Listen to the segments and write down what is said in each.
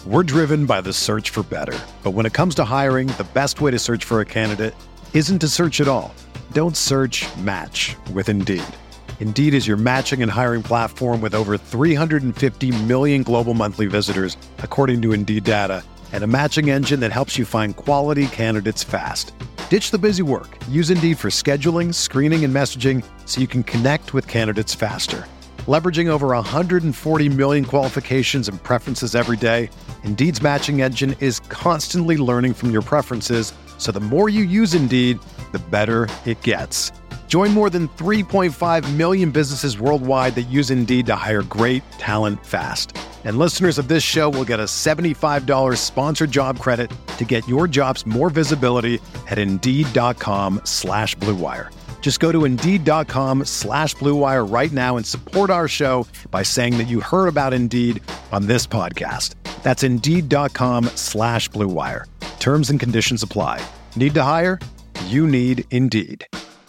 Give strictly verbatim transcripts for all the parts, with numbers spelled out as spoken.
We're driven by the search for better. But when it comes to hiring, the best way to search for a candidate isn't to search at all. Don't search, match with Indeed. Indeed is your matching and hiring platform with over three hundred fifty million global monthly visitors, according to Indeed data, and a matching engine that helps you find quality candidates fast. Ditch the busy work. Use Indeed for scheduling, screening, and messaging so you can connect with candidates faster. Leveraging over one hundred forty million qualifications and preferences every day, Indeed's matching engine is constantly learning from your preferences, so the more you use Indeed, the better it gets. Join more than three point five million businesses worldwide that use Indeed to hire great talent fast. And listeners of this show will get a seventy-five dollars sponsored job credit to get your jobs more visibility at Indeed.com slash Blue Wire. Just go to Indeed.com slash Blue Wire right now and support our show by saying that you heard about Indeed on this podcast. That's Indeed.com slash Blue Wire. Terms and conditions apply. Need to hire? You need Indeed.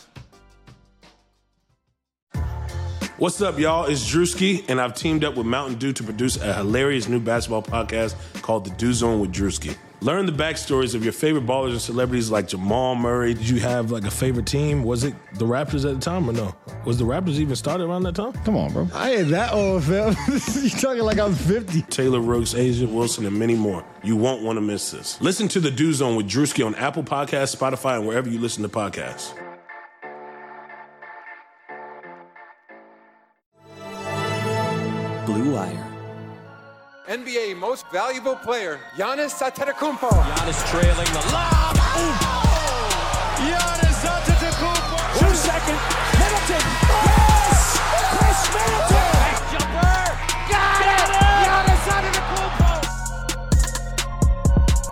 What's up, y'all? It's Drewski, and I've teamed up with Mountain Dew to produce a hilarious new basketball podcast called The Dew Zone with Drewski. Learn the backstories of your favorite ballers and celebrities like Jamal Murray. Did you have like a favorite team? Was it the Raptors at the time or no? Was the Raptors even started around that time? Come on, bro. I ain't that old, fam. You talking like I'm fifty. Taylor Rooks, Asia Wilson, and many more. You won't want to miss this. Listen to The Dew Zone with Drewski on Apple Podcasts, Spotify, and wherever you listen to podcasts. Blue Wire. N B A Most Valuable Player, Giannis Antetokounmpo. Giannis trailing the lob. Oh! Giannis Antetokounmpo. Two second. Middleton. Yes! Chris Middleton. Nice jumper. Got it. Giannis Antetokounmpo.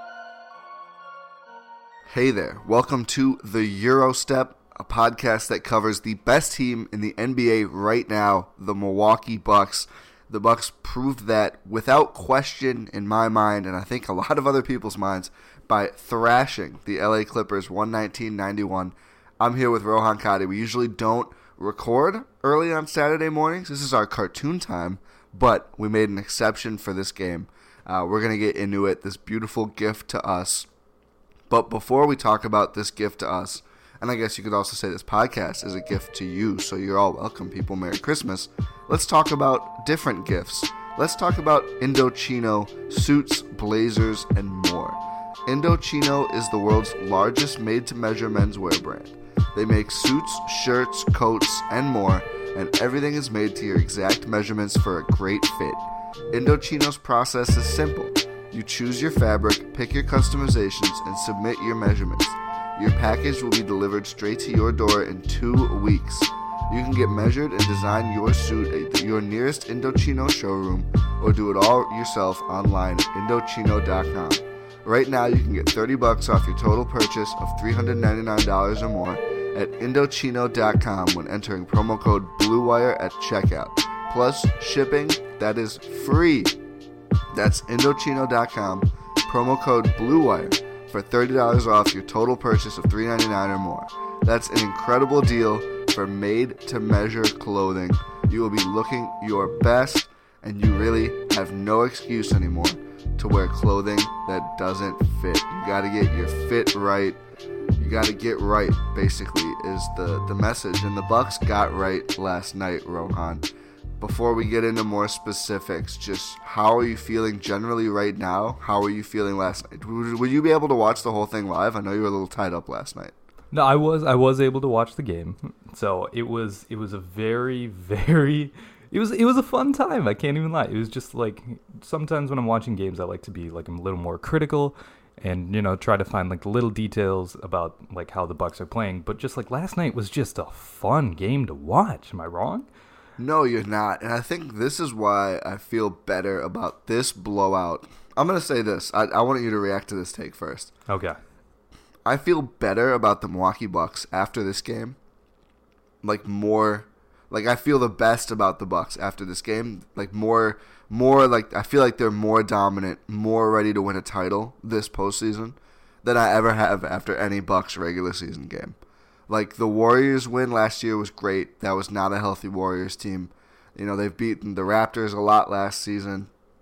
Hey there. Welcome to the Eurostep, a podcast that covers the best team in the N B A right now, the Milwaukee Bucks. The Bucks proved that without question in my mind, and I think a lot of other people's minds, by thrashing the L A Clippers one nineteen ninety-one. I'm here with Rohan Kadi. We usually don't record early on Saturday mornings. This is our cartoon time, but we made an exception for this game. Uh, we're going to get into it, this beautiful gift to us. But before we talk about this gift to us, and I guess you could also say this podcast is a gift to you, so you're all welcome, people. Merry Christmas. Let's talk about different gifts. Let's talk about Indochino suits, blazers, and more. Indochino is the world's largest made-to-measure menswear brand. They make suits, shirts, coats, and more, and everything is made to your exact measurements for a great fit. Indochino's process is simple. You choose your fabric, pick your customizations, and submit your measurements. Your package will be delivered straight to your door in two weeks. You can get measured and design your suit at your nearest Indochino showroom or do it all yourself online at Indochino dot com. Right now, you can get thirty bucks off your total purchase of three hundred ninety-nine dollars or more at Indochino dot com when entering promo code BLUEWIRE at checkout. Plus, shipping that is free. That's Indochino dot com, promo code BLUEWIRE. For thirty dollars off your total purchase of three hundred ninety-nine dollars or more. That's an incredible deal for made-to-measure clothing. You will be looking your best, and you really have no excuse anymore to wear clothing that doesn't fit. You gotta get your fit right. You gotta get right, basically, is the, the message. And the Bucks got right last night, Rohan. Before we get into more specifics, just how are you feeling generally right now? How are you feeling last night? Would you be able to watch the whole thing live? I know you were a little tied up last night. No, I was I was able to watch the game. So it was it was a very, very it was it was a fun time. I can't even lie. It was just like sometimes when I'm watching games I like to be like a little more critical and, you know, try to find like little details about like how the Bucks are playing. But just like last night was just a fun game to watch. Am I wrong? No, you're not. And I think this is why I feel better about this blowout. I'm going to say this. I, I want you to react to this take first. Okay. I feel better about the Milwaukee Bucks after this game. Like more, like I feel the best about the Bucks after this game. Like more, more like I feel like they're more dominant, more ready to win a title this postseason than I ever have after any Bucks regular season game. Like the Warriors win last year was great. That was not a healthy Warriors team. You know, they've beaten the Raptors a lot last season.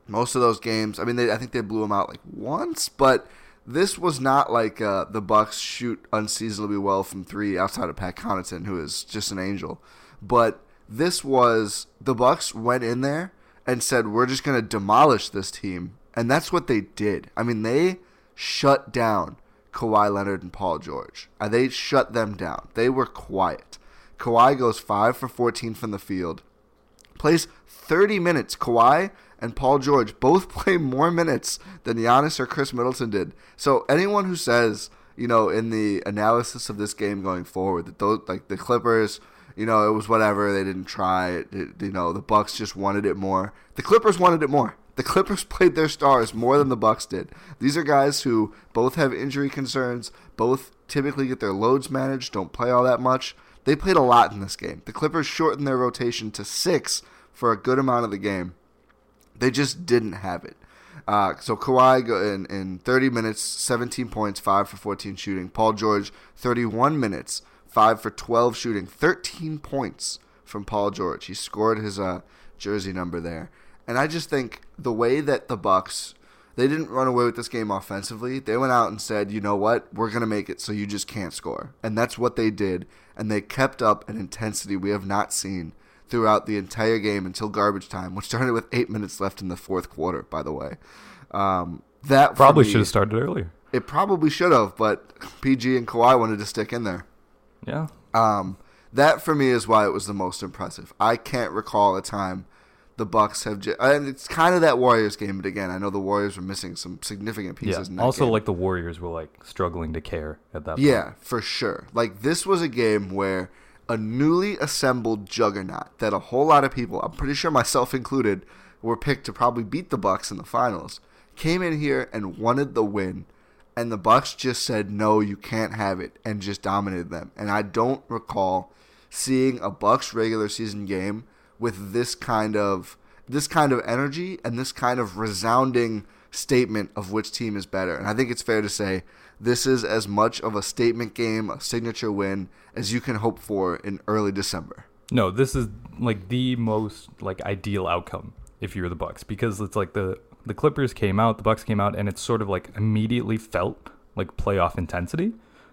Most of those games, I mean, they, I think they blew them out like once, but this was not like uh, the Bucks shoot unseasonably well from three outside of Pat Connaughton, who is just an angel. But this was the Bucks went in there and said, we're just going to demolish this team. And that's what they did. I mean, they shut down Kawhi Leonard and Paul George. Uh, they shut them down. They were quiet. Kawhi goes five for fourteen from the field. Plays thirty minutes. Kawhi and Paul George both play more minutes than Giannis or Chris Middleton did. So anyone who says, you know, in the analysis of this game going forward, that those, like the Clippers, you know, it was whatever, they didn't try it, it, you know, the Bucks just wanted it more. The Clippers wanted it more. The Clippers played their stars more than the Bucks did. These are guys who both have injury concerns, both typically get their loads managed, don't play all that much. They played a lot in this game. The Clippers shortened their rotation to six for a good amount of the game. They just didn't have it. Uh, so Kawhi in, in thirty minutes, seventeen points, five for fourteen shooting. Paul George, thirty-one minutes, five for twelve shooting, thirteen points from Paul George. He scored his uh, jersey number there. And I just think the way that the Bucks, they didn't run away with this game offensively. They went out and said, you know what, we're going to make it so you just can't score. And that's what they did. And they kept up an intensity we have not seen throughout the entire game until garbage time, which started with eight minutes left in the fourth quarter, by the way. Um, that Probably me, should have started earlier. It probably should have, but P G and Kawhi wanted to stick in there. Yeah. Um, that, for me, is why it was the most impressive. I can't recall a time the Bucks have just, and it's kind of that Warriors game, but again, I know the Warriors were missing some significant pieces Yeah. in that Also, game. like the Warriors were like struggling to care at that Yeah, point. for sure. Like, this was a game where a newly assembled juggernaut that a whole lot of people, I'm pretty sure myself included, were picked to probably beat the Bucks in the finals, came in here and wanted the win, and the Bucks just said, no, you can't have it, and just dominated them. And I don't recall seeing a Bucks regular season game with this kind of this kind of energy and this kind of resounding statement of which team is better. And I think it's fair to say this is as much of a statement game, a signature win, as you can hope for in early December. No, this is like the most like ideal outcome if you're the Bucks, because it's like the the Clippers came out, the Bucks came out, and it's sort of like immediately felt like playoff intensity,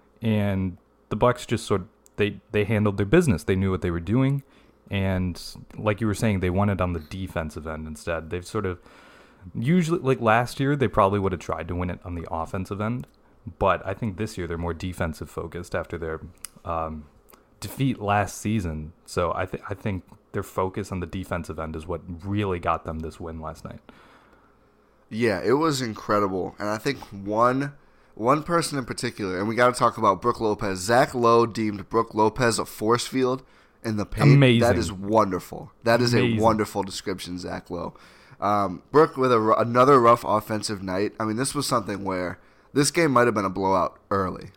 and the Bucks just sort of they they handled their business. They knew what they were doing, and like you were saying, they won it on the defensive end instead. They've sort of usually, like last year, they probably would have tried to win it on the offensive end, but I think this year they're more defensive focused after their um, defeat last season. So I think I think their focus on the defensive end is what really got them this win last night. Yeah, it was incredible, and I think one one person in particular, and we got to talk about Brook Lopez. Zach Lowe deemed Brook Lopez a force field in the paint. Amazing. That is wonderful. That is Amazing. a wonderful description, Zach Lowe. Um, Brook with a, another rough offensive night. I mean, this was something where this game might have been a blowout early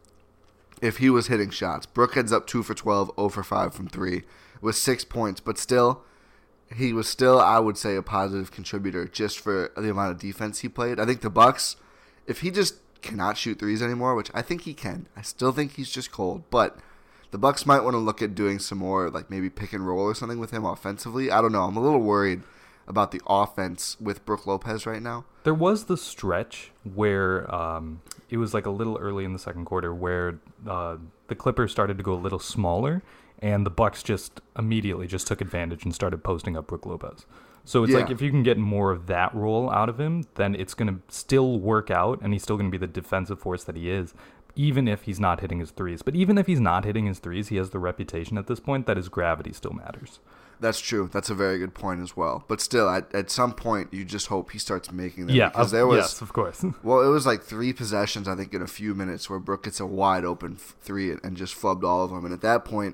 if he was hitting shots. Brook ends up two for twelve, zero for five from three with six points, but still, he was still, I would say, a positive contributor just for the amount of defense he played. I think the Bucks, if he just cannot shoot threes anymore, which I think he can, I still think he's just cold, but the Bucks might want to look at doing some more, like maybe pick and roll or something with him offensively. I don't know. I'm a little worried about the offense with Brook Lopez right now. There was the stretch where um, it was like a little early in the second quarter where uh, the Clippers started to go a little smaller, and the Bucks just immediately just took advantage and started posting up Brook Lopez. So it's Yeah. like if you can get more of that role out of him, then it's going to still work out, and he's still going to be the defensive force that he is, even if he's not hitting his threes. But even if he's not hitting his threes, he has the reputation at this point that his gravity still matters. That's true. That's a very good point as well. But still, at, at some point, you just hope he starts making them. Yeah, because of, there was, yes, of course. well, it was like three possessions, I think, in a few minutes where Brook gets a wide open f- three and, and just flubbed all of them. And at that point,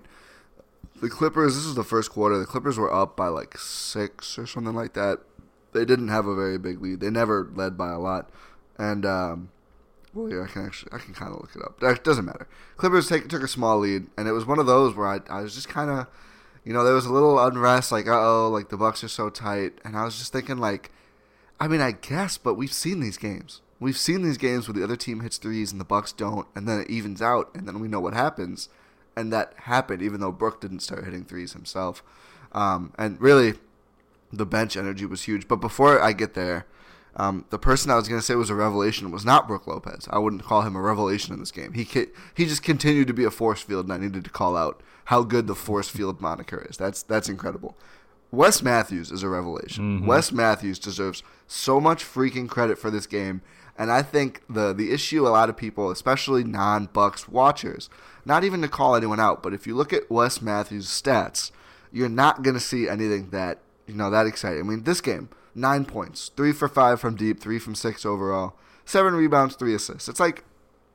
the Clippers, this is the first quarter, the Clippers were up by like six or something like that. They didn't have a very big lead. They never led by a lot. And, um, well, yeah, I can actually, I can kind of look it up. It doesn't matter. Clippers take, took a small lead, and it was one of those where I, I was just kind of, you know, there was a little unrest, like, uh-oh, like, the Bucks are so tight. And I was just thinking, like, I mean, I guess, but we've seen these games. We've seen these games where the other team hits threes and the Bucks don't, and then it evens out, and then we know what happens. And that happened, even though Brook didn't start hitting threes himself. Um, and really, the bench energy was huge. But before I get there, Um, the person I was going to say was a revelation was not Brook Lopez. I wouldn't call him a revelation in this game. He he just continued to be a force field, and I needed to call out how good the force field moniker is. That's that's incredible. Wes Matthews is a revelation. Mm-hmm. Wes Matthews deserves so much freaking credit for this game, and I think the the issue a lot of people, especially non-Bucks watchers, not even to call anyone out, but if you look at Wes Matthews' stats, you're not going to see anything that, you know, that exciting. I mean, this game, nine points, three for five from deep, three from six overall, seven rebounds, three assists. It's like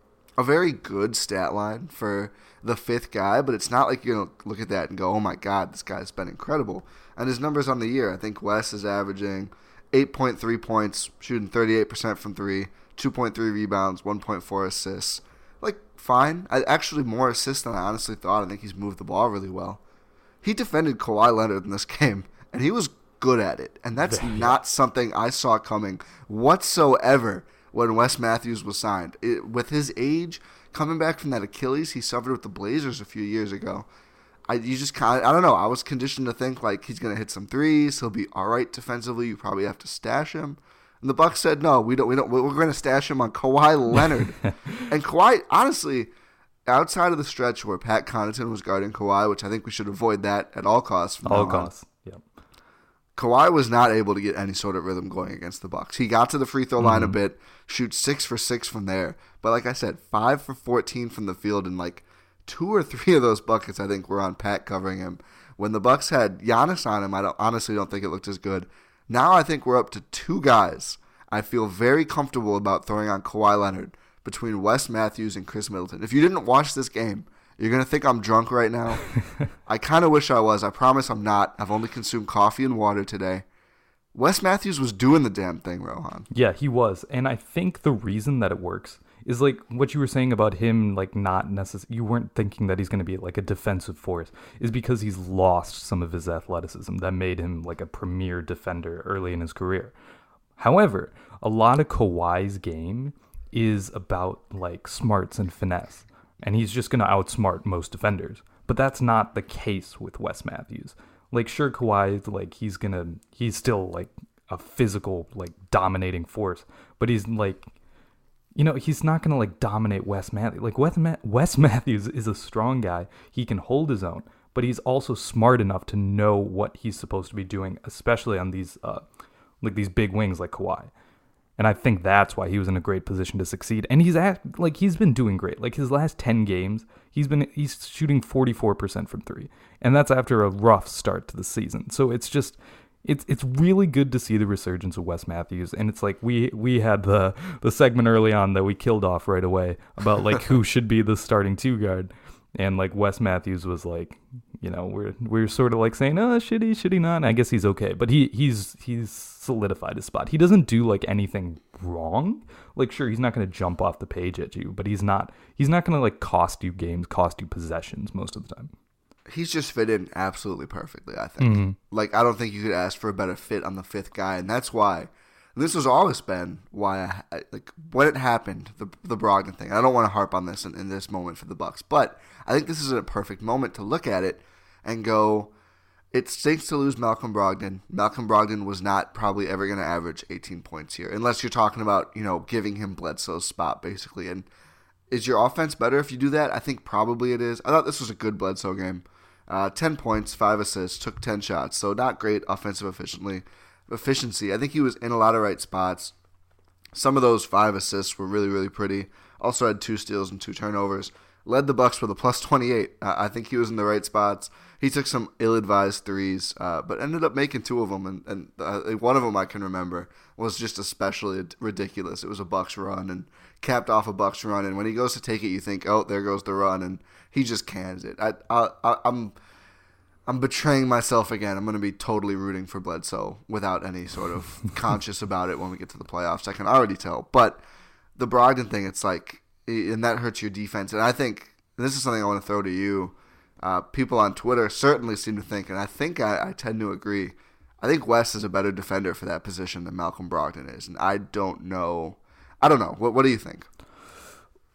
a very good stat line for the fifth guy, but it's not like you're going to look at that and go, oh my God, this guy's been incredible. And his numbers on the year, I think Wes is averaging eight point three points, shooting thirty-eight percent from three, two point three rebounds, one point four assists. Like, fine. I, actually, more assists than I honestly thought. I think he's moved the ball really well. He defended Kawhi Leonard in this game, and he was good at it. And that's not something I saw coming whatsoever when Wes Matthews was signed. It, with his age, coming back from that Achilles he suffered with the Blazers a few years ago, I you just kind of, I don't know, I was conditioned to think like he's going to hit some threes, he'll be all right defensively, you probably have to stash him. And the Bucks said, no, we don't, we don't, we're going to stash him on Kawhi Leonard. And Kawhi, honestly, outside of the stretch where Pat Connaughton was guarding Kawhi, which I think we should avoid that at all costs. From all costs, yeah. Kawhi was not able to get any sort of rhythm going against the Bucks. He got to the free throw line mm-hmm. a bit, shoots six for six from there. But like I said, five for fourteen from the field, and like two or three of those buckets I think were on Pat covering him. When the Bucks had Giannis on him, I don't, honestly don't think it looked as good. Now I think we're up to two guys I feel very comfortable about throwing on Kawhi Leonard between Wes Matthews and Chris Middleton. If you didn't watch this game, you're going to think I'm drunk right now. I kind of wish I was. I promise I'm not. I've only consumed coffee and water today. Wes Matthews was doing the damn thing, Rohan. Yeah, he was. And I think the reason that it works is like what you were saying about him, like not necessarily, you weren't thinking that he's going to be like a defensive force, is because he's lost some of his athleticism that made him like a premier defender early in his career. However, a lot of Kawhi's game is about like smarts and finesse, and he's just going to outsmart most defenders. But that's not the case with Wes Matthews. Like, sure, Kawhi, like he's gonna, he's still like a physical, like dominating force, but he's like, you know, he's not gonna like dominate Wes Matthews. Like Wes, Ma- Wes Matthews is a strong guy. He can hold his own, but he's also smart enough to know what he's supposed to be doing, especially on these, uh, like these big wings like Kawhi. And I think that's why he was in a great position to succeed. And he's at, like he's been doing great. Like his last ten games, he's been he's shooting forty-four percent from three, and that's after a rough start to the season. So it's just it's it's really good to see the resurgence of Wes Matthews. And it's like we we had the the segment early on that we killed off right away about like who should be the starting two guard, and like Wes Matthews was like, you know, we're we're sort of like saying, oh, should he, should he not? And I guess he's okay, but he he's he's solidified his spot. He doesn't do like anything wrong. Like, sure, he's not going to jump off the page at you, but he's not he's not going to like cost you games, cost you possessions most of the time. He's just fit in absolutely perfectly, I think. Mm-hmm. Like, I don't think you could ask for a better fit on the fifth guy, and that's why. And this has always been why, I, like, when it happened, the the Brogdon thing. I don't want to harp on this in, in this moment for the Bucks, but I think this is a perfect moment to look at it and go, it stinks to lose Malcolm Brogdon. Malcolm Brogdon was not probably ever going to average eighteen points here, unless you're talking about, you know, giving him Bledsoe's spot, basically. And is your offense better if you do that? I think probably it is. I thought this was a good Bledsoe game. Uh, ten points, five assists, took ten shots, so not great offensive efficiently. efficiency. I think he was in a lot of right spots. Some of those five assists were really, really pretty. Also had two steals and two turnovers. Led the Bucks with a plus twenty-eight. Uh, I think he was in the right spots. He took some ill-advised threes, uh, but ended up making two of them, and, and uh, one of them I can remember was just especially ridiculous. It was a Bucks run, and capped off a Bucks run, and when he goes to take it, you think, oh, there goes the run, and he just cans it. I, I, I I'm... I'm betraying myself again. I'm going to be totally rooting for Bledsoe without any sort of conscious about it when we get to the playoffs. I can already tell. But the Brogdon thing, it's like, and that hurts your defense. And I think, and this is something I want to throw to you, uh, people on Twitter certainly seem to think, and I think I, I tend to agree, I think Wes is a better defender for that position than Malcolm Brogdon is. And I don't know. I don't know. What, what do you think?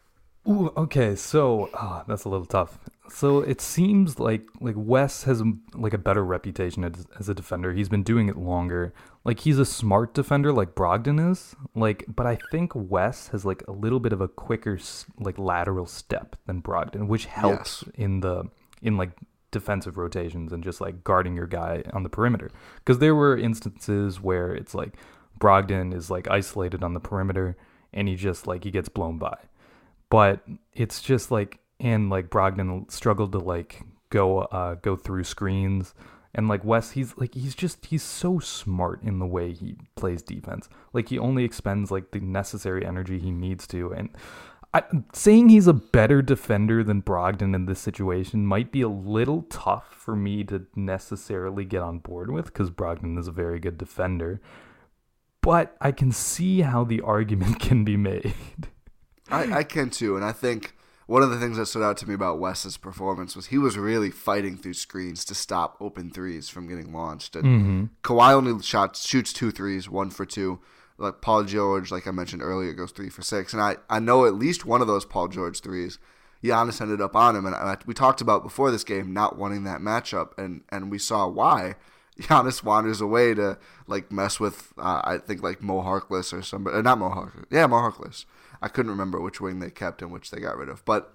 Ooh, okay, so oh, that's a little tough. So it seems like like Wes has like a better reputation as, as a defender. He's been doing it longer. Like he's a smart defender, like Brogdon is. Like, but I think Wes has like a little bit of a quicker like lateral step than Brogdon, which helps yes. in the in like defensive rotations and just like guarding your guy on the perimeter. Because there were instances where it's like Brogdon is like isolated on the perimeter and he just like he gets blown by. But it's just like, and like Brogdon struggled to like go uh, go through screens, and like Wes, he's like he's just he's so smart in the way he plays defense. Like he only expends like the necessary energy he needs to, and I, saying he's a better defender than Brogdon in this situation might be a little tough for me to necessarily get on board with, because Brogdon is a very good defender. But I can see how the argument can be made. I, I can too, and I think one of the things that stood out to me about Wes's performance was he was really fighting through screens to stop open threes from getting launched. And mm-hmm. Kawhi only shot, shoots two threes, one for two. Like Paul George, like I mentioned earlier, goes three for six. And I, I know at least one of those Paul George threes, Giannis ended up on him. And I, we talked about before this game not wanting that matchup, and, and we saw why. Giannis wanders away to like mess with, uh, I think, like Mo Harkless or somebody. Uh, not Mo Harkless. Yeah, Mo Harkless. I couldn't remember which wing they kept and which they got rid of. But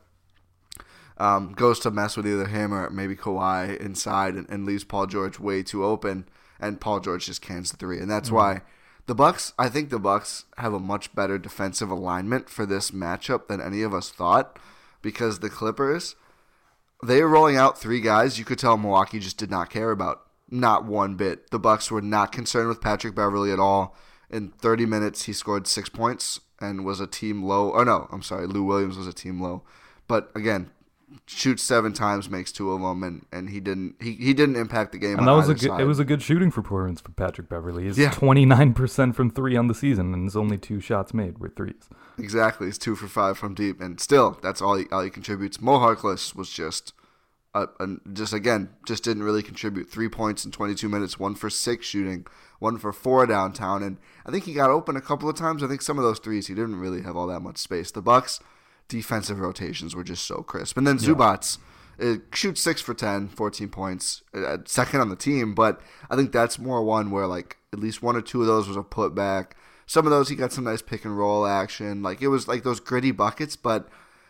um, goes to mess with either him or maybe Kawhi inside and, and leaves Paul George way too open. And Paul George just cans the three. And that's mm-hmm. why the Bucks, I think the Bucks have a much better defensive alignment for this matchup than any of us thought. Because the Clippers, they were rolling out three guys you could tell Milwaukee just did not care about. Not one bit. The Bucks were not concerned with Patrick Beverley at all. In thirty minutes, he scored six points and was a team low. Or no, I'm sorry, Lou Williams was a team low. But again, shoots seven times, makes two of them, and, and he didn't he, he didn't impact the game. And that was a good, it was a good shooting performance for Patrick Beverley. He's yeah. twenty-nine percent from three on the season, and his only two shots made were threes. Exactly, he's two for five from deep, and still that's all he, all he contributes. Mo Harkless was just. Uh, and just again, just didn't really contribute. Three points in twenty-two minutes, one for six shooting, one for four downtown, and I think he got open a couple of times. I think some of those threes he didn't really have all that much space. The Bucks' defensive rotations were just so crisp, and then Zubac yeah. shoots six for ten, fourteen points, uh, second on the team. But I think that's more one where like at least one or two of those was a putback. Some of those he got some nice pick and roll action. Like it was like those gritty buckets, but.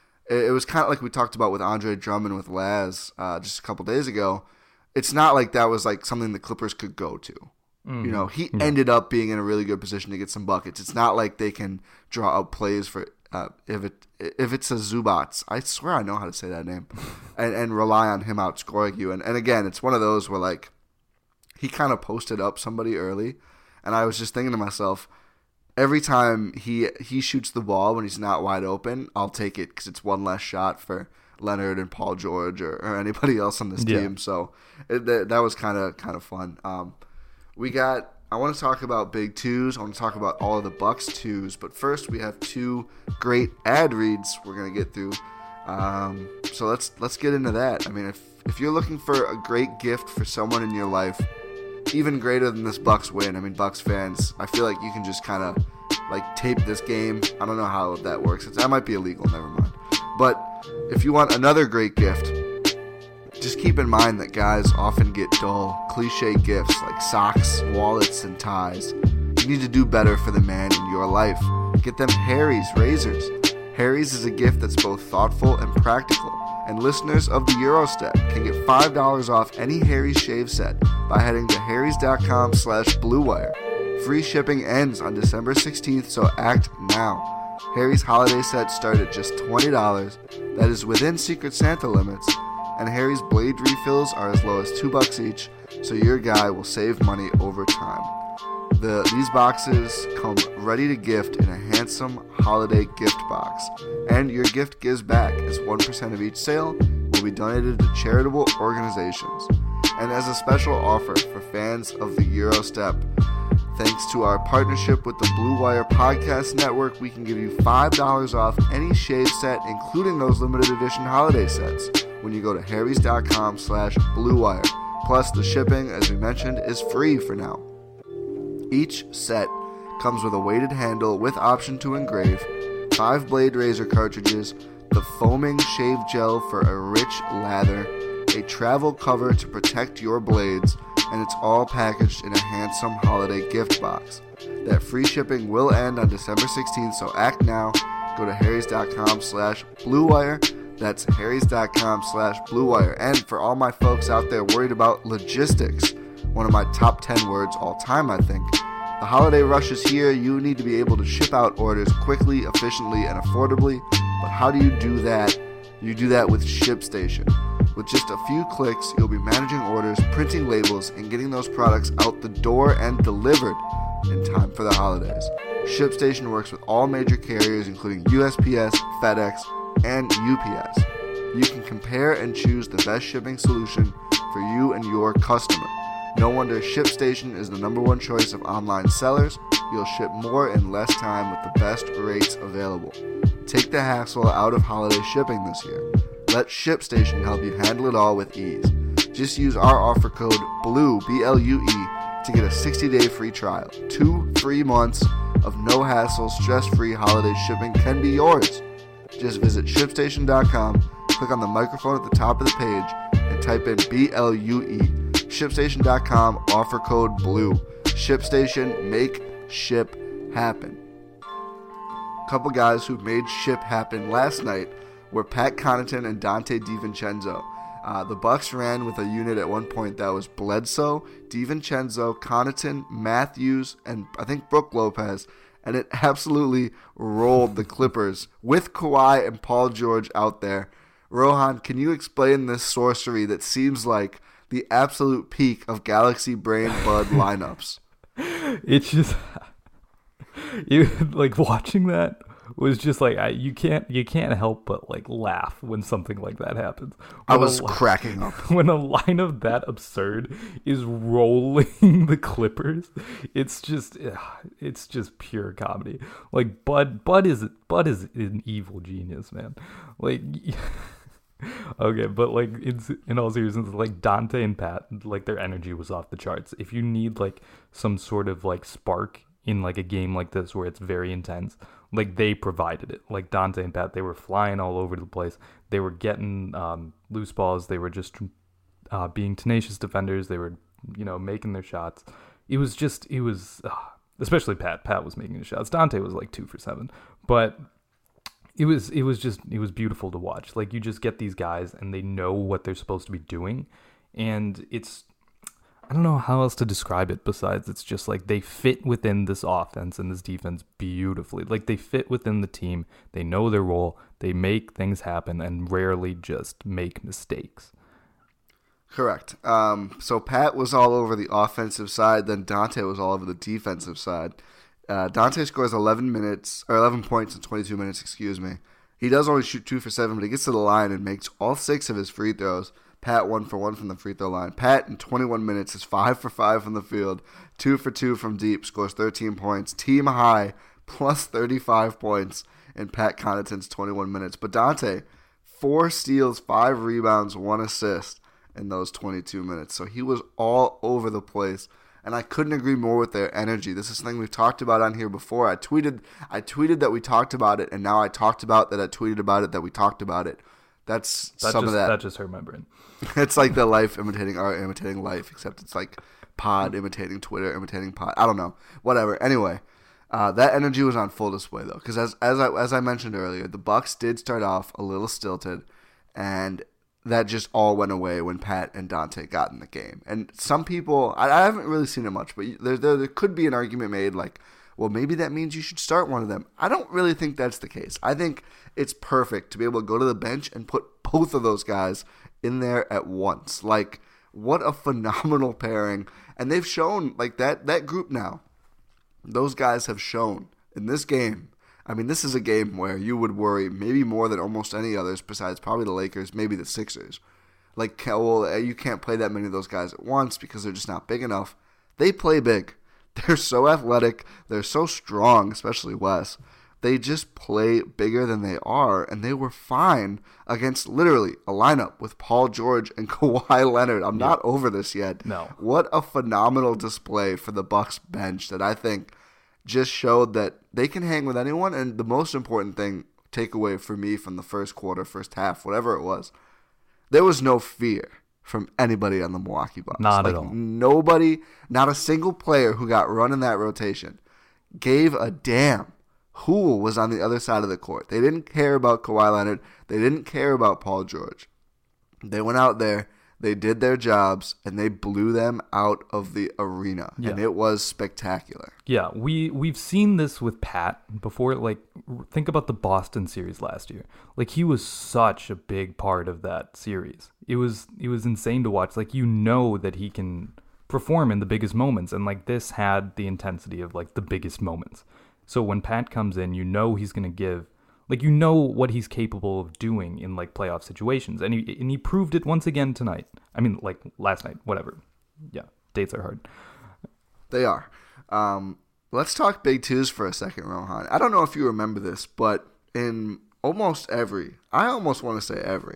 It was kind of like we talked about with Andre Drummond with Laz uh, just a couple days ago. It's not like that was like something the Clippers could go to. Mm-hmm. You know, he yeah. ended up being in a really good position to get some buckets. It's not like they can draw up plays for uh, if it if it's a Zubac. I swear I know how to say that name, and and rely on him outscoring you. And and again, it's one of those where like he kind of posted up somebody early, and I was just thinking to myself. Every time he he shoots the ball when he's not wide open, I'll take it because it's one less shot for Leonard and Paul George or, or anybody else on this yeah. team. So it, that, that was kind of kind of fun. Um, we got. I want to talk about big twos. I want to talk about all of the Bucks twos. But first, we have two great ad reads we're gonna get through. Um, so let's let's get into that. I mean, if if you're looking for a great gift for someone in your life. Even greater than this Bucks win. I mean, Bucks fans, I feel like you can just kind of like tape this game. I don't know how that works. It's, that might be illegal. Never mind. But if you want another great gift, just keep in mind that guys often get dull, cliche gifts like socks, wallets, and ties. You need to do better for the man in your life. Get them Harry's razors. Harry's is a gift that's both thoughtful and practical. And listeners of the Eurostep can get five dollars off any Harry's shave set by heading to harrys.com slash bluewire. Free shipping ends on December sixteenth, so act now. Harry's holiday sets start at just twenty dollars. That is within Secret Santa limits. And Harry's blade refills are as low as two bucks each, so your guy will save money over time. The, these boxes come ready to gift in a handsome holiday gift box. And your gift gives back, as one percent of each sale will be donated to charitable organizations. And as a special offer for fans of the Eurostep, thanks to our partnership with the Blue Wire Podcast Network, we can give you five dollars off any shave set, including those limited edition holiday sets, when you go to harrys.com slash bluewire. Plus, the shipping, as we mentioned, is free for now. Each set comes with a weighted handle with option to engrave, five blade razor cartridges, the foaming shave gel for a rich lather, a travel cover to protect your blades, and it's all packaged in a handsome holiday gift box. That free shipping will end on December sixteenth, so act now. Go to harrys.com slash bluewire. That's harrys.com slash bluewire. And for all my folks out there worried about logistics, one of my top ten words all time, I think, the holiday rush is here. You need to be able to ship out orders quickly, efficiently, and affordably. But how do you do that? You do that with ShipStation. With just a few clicks, you'll be managing orders, printing labels, and getting those products out the door and delivered in time for the holidays. ShipStation works with all major carriers, including U S P S, FedEx, and U P S. You can compare and choose the best shipping solution for you and your customer. No wonder ShipStation is the number one choice of online sellers. You'll ship more in less time with the best rates available. Take the hassle out of holiday shipping this year. Let ShipStation help you handle it all with ease. Just use our offer code BLUE, B L U E, to get a sixty-day free trial. Two free months of no-hassle, stress-free holiday shipping can be yours. Just visit ShipStation dot com, click on the microphone at the top of the page, and type in B L U E. ShipStation dot com, offer code BLUE. ShipStation, make ship happen. Couple guys who made ship happen last night were Pat Connaughton and Donte DiVincenzo. Uh, the Bucks ran with a unit at one point that was Bledsoe, DiVincenzo, Connaughton, Matthews, and I think Brook Lopez, and it absolutely rolled the Clippers with Kawhi and Paul George out there. Rohan, can you explain this sorcery that seems like the absolute peak of Galaxy Brain Bud lineups? It's just... It, like watching that was just like I, you can't you can't help but like laugh when something like that happens. When I was a, cracking up when a line of that absurd is rolling the Clippers. It's just it's just pure comedy. Like Bud Bud is Bud is an evil genius, man. Like okay, but like it's in all seriousness, like Donte and Pat, like their energy was off the charts. If you need like some sort of like spark in like a game like this where it's very intense, like they provided it. Like Donte and Pat, they were flying all over the place. They were getting um, loose balls. They were just uh, being tenacious defenders. They were, you know, making their shots. It was just, it was, uh, especially Pat. Pat was making the shots. Donte was like two for seven, but it was, it was just, it was beautiful to watch. Like you just get these guys and they know what they're supposed to be doing, and it's, I don't know how else to describe it besides it's just like they fit within this offense and this defense beautifully. Like they fit within the team. They know their role. They make things happen and rarely just make mistakes. Correct. Um, so Pat was all over the offensive side. Then Donte was all over the defensive side. Uh, Donte scores eleven minutes or eleven points in twenty-two minutes. Excuse me. He does only shoot two for seven, but he gets to the line and makes all six of his free throws. Pat one for one from the free throw line. Pat in twenty-one minutes is five for five from the field, two for two from deep, scores thirteen points, team high, plus thirty-five points in Pat Connaughton's twenty-one minutes. But Donte, four steals, five rebounds, one assist in those twenty-two minutes. So he was all over the place, and I couldn't agree more with their energy. This is something we've talked about on here before. I tweeted, I tweeted that we talked about it, and now I talked about that I tweeted about it that we talked about it. That's that some just, of that. That just hurt my brain. It's like the life imitating art, imitating life, except it's like pod imitating Twitter, imitating pod. I don't know. Whatever. Anyway, uh, that energy was on full display, though, because as as I, as I mentioned earlier, the Bucks did start off a little stilted, and that just all went away when Pat and Donte got in the game. And some people, I, I haven't really seen it much, but there, there there could be an argument made like, well, maybe that means you should start one of them. I don't really think that's the case. I think it's perfect to be able to go to the bench and put both of those guys in there at once. Like, what a phenomenal pairing. And they've shown, like, that that group now, those guys have shown in this game. I mean, this is a game where you would worry maybe more than almost any others besides probably the Lakers, maybe the Sixers. Like, well, you can't play that many of those guys at once because they're just not big enough. They play big. They're so athletic. They're so strong, especially Wes. They just play bigger than they are, and they were fine against literally a lineup with Paul George and Kawhi Leonard. I'm not over this yet. No. What a phenomenal display for the Bucks bench that I think just showed that they can hang with anyone, and the most important thing takeaway for me from the first quarter, first half, whatever it was. There was no fear from anybody on the Milwaukee Bucks. Not like, at all. Nobody, not a single player who got run in that rotation gave a damn who was on the other side of the court. They didn't care about Kawhi Leonard. They didn't care about Paul George. They went out there, they did their jobs, and they blew them out of the arena. Yeah. And it was spectacular. Yeah, we, we've seen this with Pat before. Like, think about the Boston series last year. Like, he was such a big part of that series. It was it was insane to watch. Like, you know that he can perform in the biggest moments, and like this had the intensity of like the biggest moments. So when Pat comes in, you know he's going to give, like, you know what he's capable of doing in like playoff situations, and he and he proved it once again tonight. I mean, like last night, whatever. Yeah, dates are hard. They are. Um, let's talk Big Twos for a second, Rohan. I don't know if you remember this, but in almost every, I almost want to say every,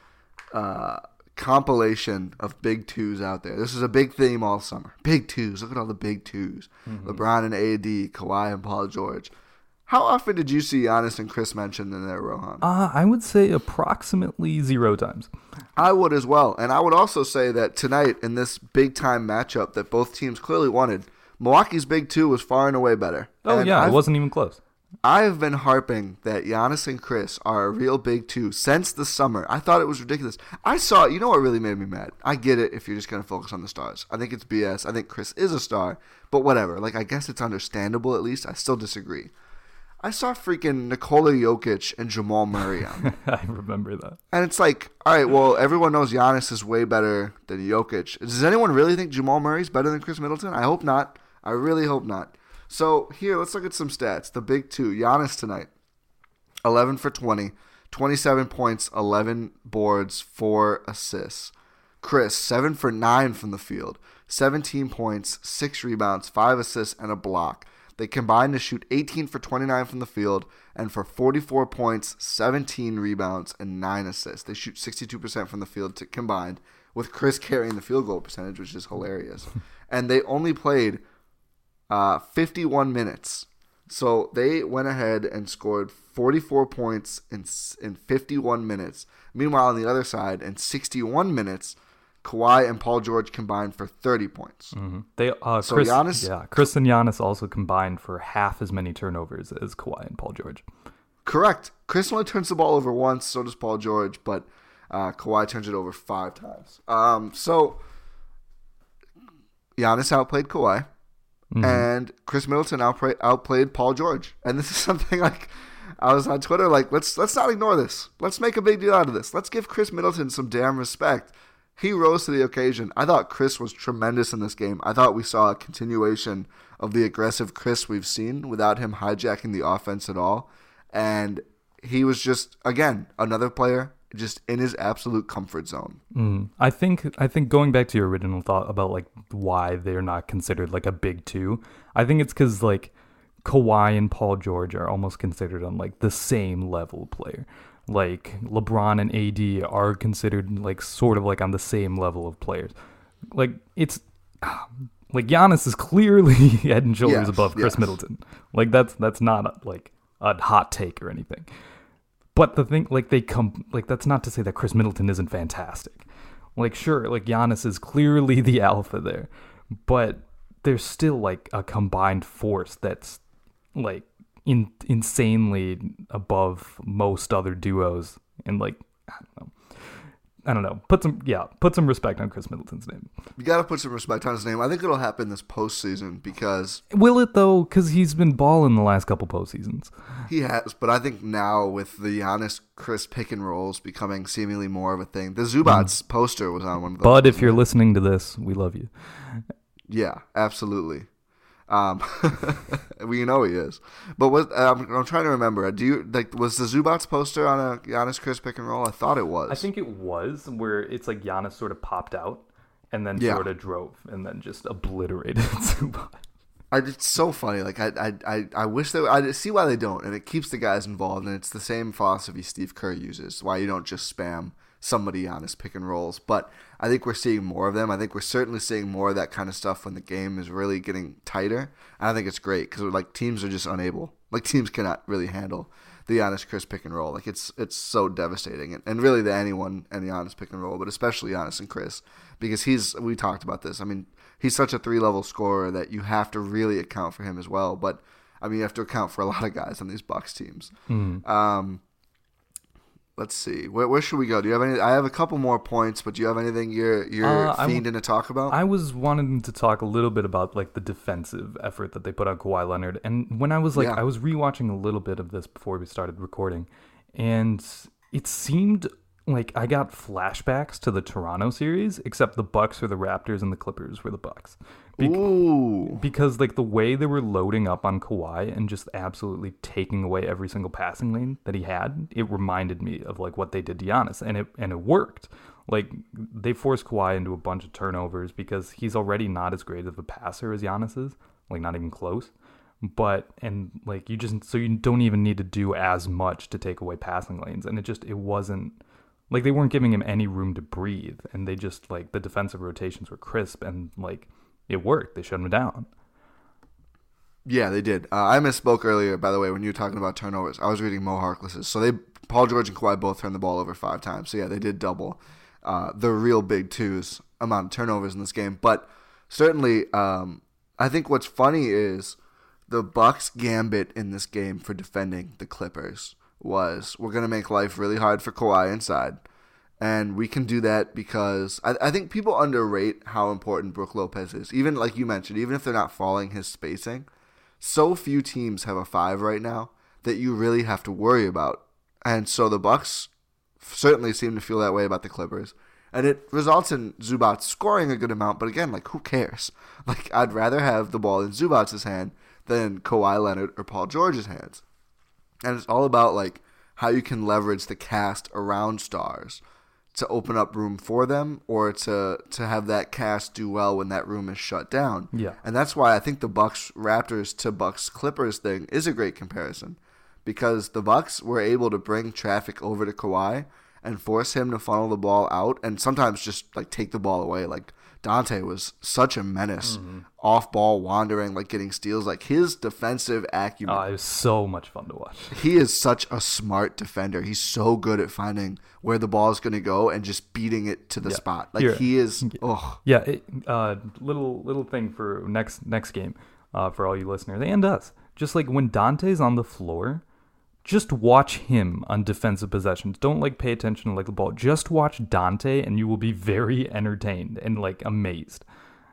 uh, compilation of Big Twos out there. This is a big theme all summer. Big Twos. Look at all the Big Twos. Mm-hmm. LeBron and A D, Kawhi and Paul George. How often did you see Giannis and Chris mentioned in there, Rohan? Uh, I would say approximately zero times. I would as well. And I would also say that tonight in this big-time matchup that both teams clearly wanted, Milwaukee's Big Two was far and away better. Oh, and yeah. I've, it wasn't even close. I've been harping that Giannis and Chris are a real Big Two since the summer. I thought it was ridiculous. I saw, you know what really made me mad? I get it if you're just going to focus on the stars. I think it's B S. I think Chris is a star, but whatever. Like, I guess it's understandable at least. I still disagree. I saw freaking Nikola Jokic and Jamal Murray on. I remember that. And it's like, all right, well, everyone knows Giannis is way better than Jokic. Does anyone really think Jamal Murray's better than Chris Middleton? I hope not. I really hope not. So here, let's look at some stats. The Big Two. Giannis tonight, eleven for twenty, twenty-seven points, eleven boards, four assists. Chris, seven for nine from the field, seventeen points, six rebounds, five assists, and a block. They combined to shoot eighteen for twenty-nine from the field and for forty-four points, seventeen rebounds, and nine assists. They shoot sixty-two percent from the field to, combined, with Chris carrying the field goal percentage, which is hilarious. And they only played uh, fifty-one minutes. So they went ahead and scored forty-four points in, in fifty-one minutes. Meanwhile, on the other side, in sixty-one minutes, Kawhi and Paul George combined for thirty points. Mm-hmm. They uh, so Chris, Giannis, yeah, Chris and Giannis also combined for half as many turnovers as Kawhi and Paul George. Correct. Chris only turns the ball over once, so does Paul George, but uh, Kawhi turns it over five times. Um, so Giannis outplayed Kawhi, mm-hmm. and Chris Middleton outplayed, outplayed Paul George. And this is something like I was on Twitter like, let's let's not ignore this. Let's make a big deal out of this. Let's give Chris Middleton some damn respect. He rose to the occasion. I thought Chris was tremendous in this game. I thought we saw a continuation of the aggressive Chris we've seen without him hijacking the offense at all. And he was just, again, another player just in his absolute comfort zone. Mm. I think I think going back to your original thought about like why they're not considered like a big two, I think it's because like Kawhi and Paul George are almost considered on like the same level player. Like LeBron and A D are considered like sort of like on the same level of players. Like it's like Giannis is clearly head and shoulders yes, above Chris yes. Middleton. Like that's that's not a, like a hot take or anything. But the thing, like they come, like that's not to say that Chris Middleton isn't fantastic. Like sure, like Giannis is clearly the alpha there, but there's still like a combined force that's like in insanely above most other duos, and like I don't know, I don't know. Put some yeah, put some respect on Chris Middleton's name. You got to put some respect on his name. I think it'll happen this postseason because will it though? Because he's been balling the last couple postseasons. He has, but I think now with the Giannis Chris pick and rolls becoming seemingly more of a thing, the Zubats mm. poster was on one of those. Bud, if you're listening to this, we love you. Yeah, absolutely. Um, we know he is, but what um, I'm trying to remember. Do you like was the Zubats poster on a Giannis Chris pick and roll? I thought it was. I think it was where it's like Giannis sort of popped out and then yeah. sort of drove and then just obliterated Zubac. I, it's so funny. Like I, I, I, I wish they. I see why they don't, and it keeps the guys involved. And it's the same philosophy Steve Kerr uses. Why you don't just spam somebody on his pick and rolls. But I think we're seeing more of them. I think we're certainly seeing more of that kind of stuff when the game is really getting tighter. And I think it's great because like teams are just unable. Like teams cannot really handle the Giannis Chris pick and roll. Like it's it's so devastating, and, and really the anyone and the Giannis pick and roll, but especially Giannis and Chris, because he's we talked about this. I mean, he's such a three level scorer that you have to really account for him as well. But I mean, you have to account for a lot of guys on these Bucks teams. Mm. Um, let's see, where where should we go? Do you have any? I have a couple more points, but do you have anything you're you're Uh, I w- fiending to talk about? I was wanting to talk a little bit about like the defensive effort that they put on Kawhi Leonard, and when I was like, Yeah. I was rewatching a little bit of this before we started recording, and it seemed like I got flashbacks to the Toronto series, except the Bucks or the Raptors and the Clippers were the Bucks. Be- Ooh. Because like the way they were loading up on Kawhi and just absolutely taking away every single passing lane that he had, it reminded me of like what they did to Giannis, and it and it worked. Like they forced Kawhi into a bunch of turnovers because he's already not as great of a passer as Giannis is, like not even close. But and like you just so you don't even need to do as much to take away passing lanes, and it just it wasn't like they weren't giving him any room to breathe, and they just like the defensive rotations were crisp and like it worked. They shut him down. Yeah, they did. Uh, I misspoke earlier, by the way, when you were talking about turnovers. I was reading Mo Harkless's. So they, Paul George and Kawhi both turned the ball over five times. So yeah, they did double uh, the real big twos amount of turnovers in this game. But certainly, um, I think what's funny is the Bucks' gambit in this game for defending the Clippers was we're going to make life really hard for Kawhi inside. And we can do that because I, I think people underrate how important Brook Lopez is. Even like you mentioned, even if they're not following his spacing, so few teams have a five right now that you really have to worry about. And so the Bucks certainly seem to feel that way about the Clippers. And it results in Zubac scoring a good amount, but again, like who cares? Like I'd rather have the ball in Zubac's hand than Kawhi Leonard or Paul George's hands. And it's all about like how you can leverage the cast around stars to open up room for them, or to to have that cast do well when that room is shut down. Yeah. And that's why I think the Bucks Raptors to Bucks Clippers thing is a great comparison, because the Bucks were able to bring traffic over to Kawhi and force him to funnel the ball out, and sometimes just like take the ball away. Like Dante was such a menace, mm-hmm. off ball wandering, like getting steals. Like his defensive acumen. Oh, it was so much fun to watch. He is such a smart defender. He's so good at finding where the ball is going to go and just beating it to the yeah. spot. Like Here. he is. Oh yeah. It, uh, little little thing for next next game, uh, for all you listeners and us. Just like when Dante's on the floor, just watch him on defensive possessions. Don't like pay attention to like the ball. Just watch Dante, and you will be very entertained and like amazed.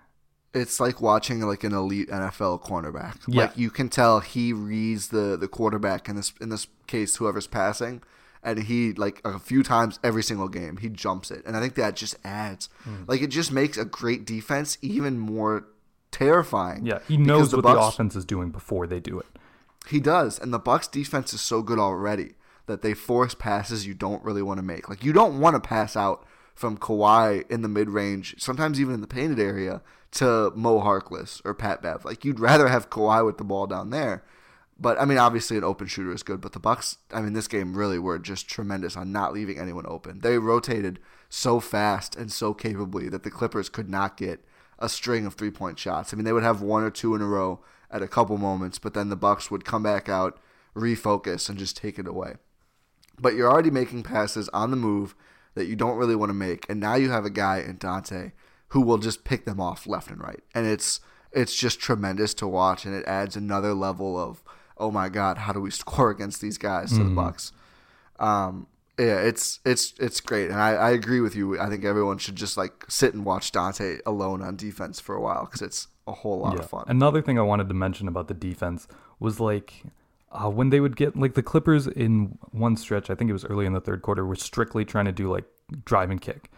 It's like watching like an elite N F L cornerback. Yeah. Like you can tell he reads the the quarterback in this in this case, whoever's passing, and he like a few times every single game he jumps it, and I think that just adds mm. like it just makes a great defense even more terrifying. Yeah, he knows the what Bucks, the offense is doing before they do it. He does, and the Bucks defense is so good already that they force passes you don't really want to make. Like you don't want to pass out from Kawhi in the mid-range, sometimes even in the painted area, to Mo Harkless or Pat Bev. Like you'd rather have Kawhi with the ball down there. But I mean, obviously an open shooter is good, but the Bucks, I mean, this game really were just tremendous on not leaving anyone open. They rotated so fast and so capably that the Clippers could not get a string of three-point shots. I mean, they would have one or two in a row at a couple moments, but then the Bucks would come back out, refocus, and just take it away. But you're already making passes on the move that you don't really want to make, and now you have a guy in Dante who will just pick them off left and right. And it's it's just tremendous to watch, and it adds another level of, oh my God, how do we score against these guys to mm-hmm. the Bucks? Um, yeah, it's it's it's great, and I, I agree with you. I think everyone should just like sit and watch Dante alone on defense for a while, because it's a whole lot yeah. of fun. Another thing I wanted to mention about the defense was like uh, when they would get like the Clippers in one stretch, I think it was early in the third quarter, were strictly trying to do like drive and kick.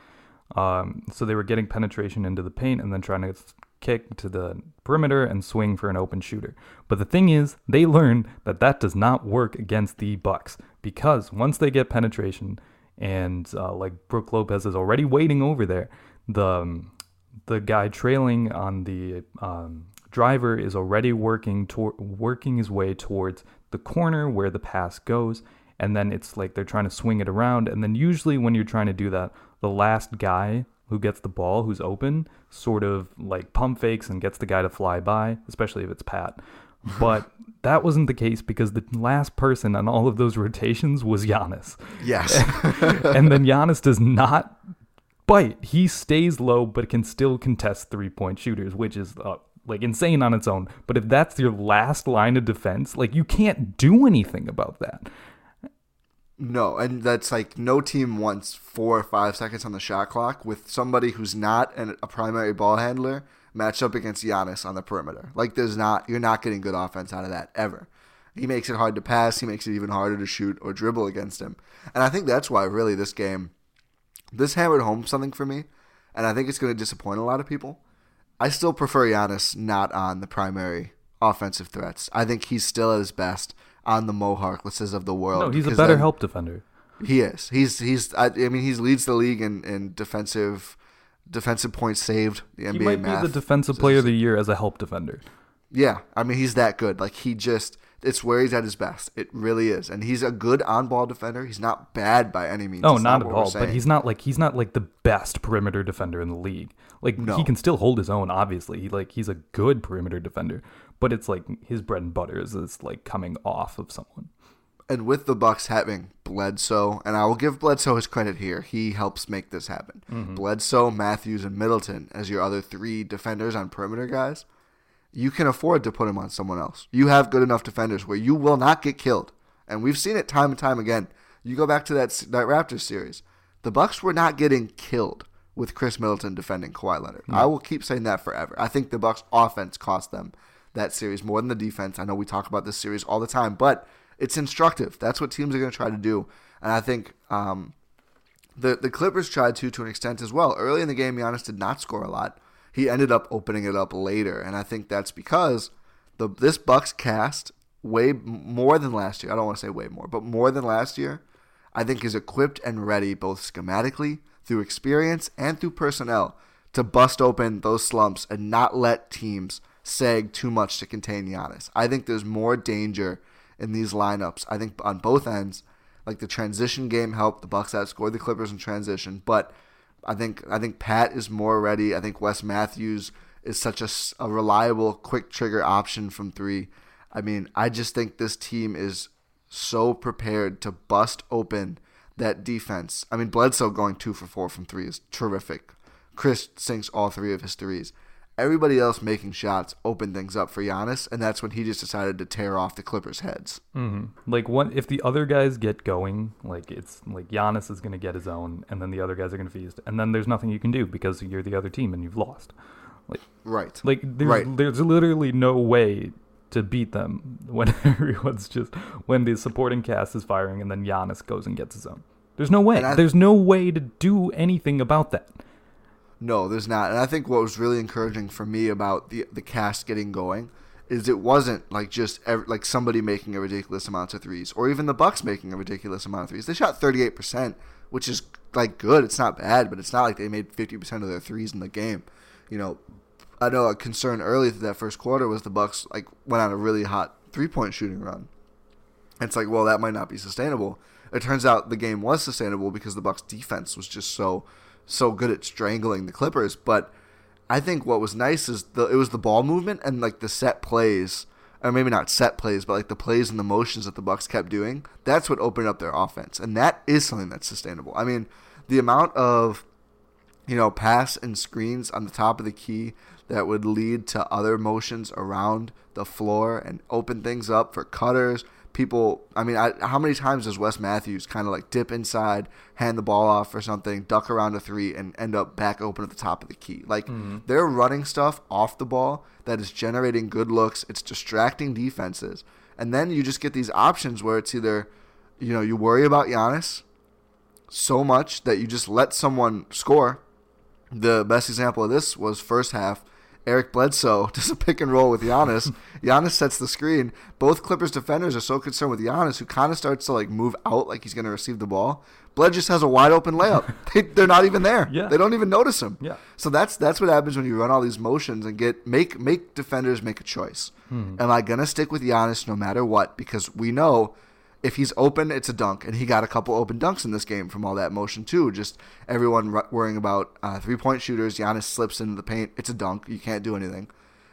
Um, so they were getting penetration into the paint and then trying to kick to the perimeter and swing for an open shooter. But the thing is, they learned that that does not work against the Bucks, because once they get penetration and uh, like Brook Lopez is already waiting over there, the um, the guy trailing on the um, driver is already working tor- working his way towards the corner where the pass goes, and then it's like they're trying to swing it around, and then usually when you're trying to do that, the last guy who gets the ball, who's open, sort of like pump fakes and gets the guy to fly by, especially if it's Pat. But that wasn't the case because the last person on all of those rotations was Giannis. Yes. And then Giannis does not bite. He stays low, but can still contest three-point shooters, which is uh, like insane on its own. But if that's your last line of defense, like you can't do anything about that. No, and that's like no team wants four or five seconds on the shot clock with somebody who's not an, a primary ball handler matched up against Giannis on the perimeter. Like there's not, you're not getting good offense out of that ever. He makes it hard to pass. He makes it even harder to shoot or dribble against him. And I think that's why really this game, this hammered home something for me. And I think it's going to disappoint a lot of people. I still prefer Giannis not on the primary offensive threats. I think he's still at his best on the Mo Harklesses of the world. No, he's a better help defender. He is. He's he's. I, I mean, he leads the league in, in defensive defensive points saved. The N B A he might math be the defensive player of the year as a help defender. Yeah, I mean, he's that good. Like he just, it's where he's at his best. It really is, and he's a good on-ball defender. He's not bad by any means. Oh, That's not, not at all. But he's not like he's not like the best perimeter defender in the league. Like No. he can still hold his own. Obviously, he like he's a good perimeter defender. But it's like his bread and butter is, is like coming off of someone. And with the Bucks having Bledsoe, and I will give Bledsoe his credit here, he helps make this happen. Mm-hmm. Bledsoe, Matthews, and Middleton as your other three defenders on perimeter guys, you can afford to put him on someone else. You have good enough defenders where you will not get killed. And we've seen it time and time again. You go back to that that Raptors series. The Bucks were not getting killed with Chris Middleton defending Kawhi Leonard. Mm-hmm. I will keep saying that forever. I think the Bucks offense cost them that series more than the defense. I know we talk about this series all the time, but it's instructive. That's what teams are going to try to do. And I think um, the the Clippers tried to to an extent as well. Early in the game, Giannis did not score a lot. He ended up opening it up later, and I think that's because the this Bucks cast way more than last year. I don't want to say way more, but more than last year, I think is equipped and ready both schematically, through experience, and through personnel to bust open those slumps and not let teams sag too much to contain Giannis. I think there's more danger in these lineups. I think on both ends, like the transition game helped. The Bucks outscored the Clippers in transition, but I think I think Pat is more ready. I think Wes Matthews is such a, a reliable, quick trigger option from three. I mean, I just think this team is so prepared to bust open that defense. I mean, Bledsoe going two for four from three is terrific. Chris sinks all three of his threes. Everybody else making shots opened things up for Giannis, and that's when he just decided to tear off the Clippers' heads. Mm-hmm. Like, one, if the other guys get going, like it's like Giannis is going to get his own, and then the other guys are going to feast, and then there's nothing you can do because you're the other team and you've lost. Like, right. Like there's right. there's literally no way to beat them when everyone's just when the supporting cast is firing, and then Giannis goes and gets his own. There's no way. I, there's no way to do anything about that. No, there's not. And I think what was really encouraging for me about the the cast getting going is it wasn't like just every, like somebody making a ridiculous amount of threes, or even the Bucks making a ridiculous amount of threes. They shot thirty-eight percent, which is like good. It's not bad, but it's not like they made fifty percent of their threes in the game. You know, I know a concern early through that first quarter was the Bucks like went on a really hot three-point shooting run. And it's like, well, that might not be sustainable. It turns out the game was sustainable because the Bucks defense was just so so good at strangling the Clippers. But I think what was nice is the it was the ball movement and like the set plays, or maybe not set plays, but like the plays and the motions that the Bucks kept doing. That's what opened up their offense, and that is something that's sustainable. I mean, the amount of you know pass and screens on the top of the key that would lead to other motions around the floor and open things up for cutters. People, I mean, I, how many times does Wes Matthews kind of like dip inside, hand the ball off or something, duck around a three, and end up back open at the top of the key? Like, mm-hmm. they're running stuff off the ball that is generating good looks. It's distracting defenses. And then you just get these options where it's either, you know, you worry about Giannis so much that you just let someone score. The best example of this was first half. Eric Bledsoe does a pick and roll with Giannis. Giannis sets the screen. Both Clippers defenders are so concerned with Giannis, who kind of starts to like move out like he's going to receive the ball. Bled just has a wide open layup. they, they're not even there. Yeah. They don't even notice him. Yeah. So that's that's what happens when you run all these motions and get make make defenders make a choice. Hmm. Am I going to stick with Giannis no matter what? Because we know if he's open, it's a dunk, and he got a couple open dunks in this game from all that motion too. Just everyone r- worrying about uh, three-point shooters. Giannis slips into the paint. It's a dunk. You can't do anything.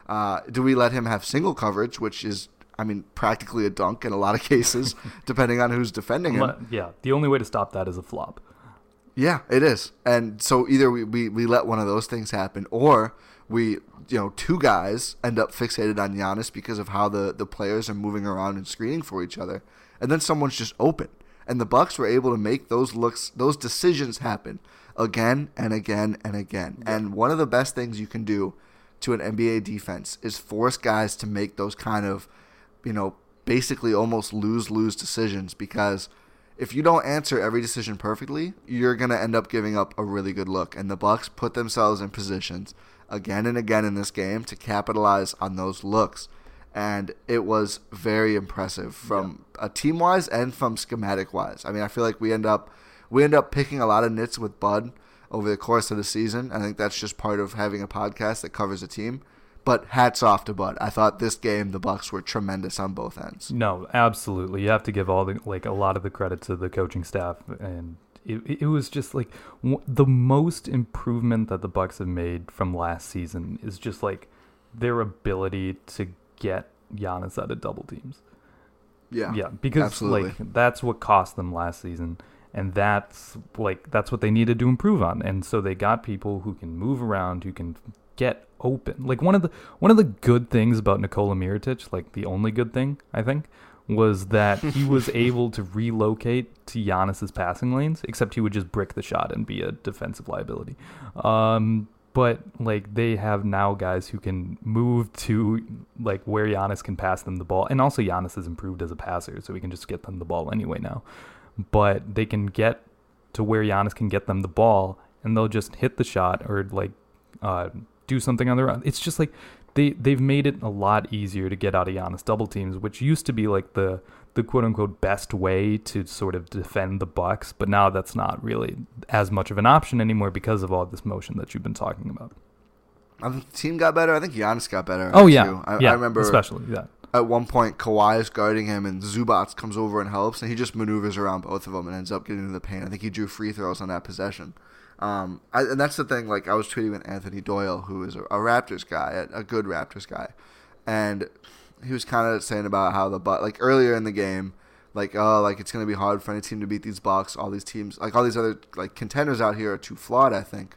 Uh, do we let him have single coverage, which is, I mean, practically a dunk in a lot of cases, depending on who's defending him? Yeah, the only way to stop that is a flop. Yeah, it is. And so either we, we, we let one of those things happen, or we, you know, two guys end up fixated on Giannis because of how the, the players are moving around and screening for each other, and then someone's just open. And the Bucks were able to make those looks, those decisions happen again and again and again. Yeah. And one of the best things you can do to an N B A defense is force guys to make those kind of, you know, basically almost lose-lose decisions, because if you don't answer every decision perfectly, you're going to end up giving up a really good look. And the Bucks put themselves in positions again and again in this game to capitalize on those looks. And it was very impressive from yeah. a team-wise and from schematic-wise. I mean, I feel like we end up we end up picking a lot of nits with Bud over the course of the season. I think that's just part of having a podcast that covers a team. But hats off to Bud. I thought this game the Bucks were tremendous on both ends. No, absolutely. You have to give all the like a lot of the credit to the coaching staff, and it it was just like w- the most improvement that the Bucks have made from last season is just like their ability to get Giannis out of double teams. Yeah, yeah, because absolutely. like that's what cost them last season, and that's like that's what they needed to improve on, and so they got people who can move around, who can get open. Like one of the one of the good things about Nikola Mirotic, like the only good thing I think, was that he was able to relocate to Giannis's passing lanes, except he would just brick the shot and be a defensive liability. Um, but like they have now guys who can move to like where Giannis can pass them the ball, and also Giannis has improved as a passer, so we can just get them the ball anyway now. But they can get to where Giannis can get them the ball, and they'll just hit the shot or like uh, do something on their own. It's just like they they've made it a lot easier to get out of Giannis double teams, which used to be like the the quote unquote best way to sort of defend the Bucks, but now that's not really as much of an option anymore because of all this motion that you've been talking about. I think the team got better. I think Giannis got better. Oh yeah, too. I, yeah, I remember especially yeah. At one point, Kawhi is guarding him, and Zubats comes over and helps, and he just maneuvers around both of them and ends up getting into the paint. I think he drew free throws on that possession. Um, I, and that's the thing, like, I was tweeting with Anthony Doyle, who is a, a Raptors guy, a, a good Raptors guy, and he was kind of saying about how the, like, earlier in the game, like, oh, like, it's going to be hard for any team to beat these Bucks, all these teams, like, all these other, like, contenders out here are too flawed, I think.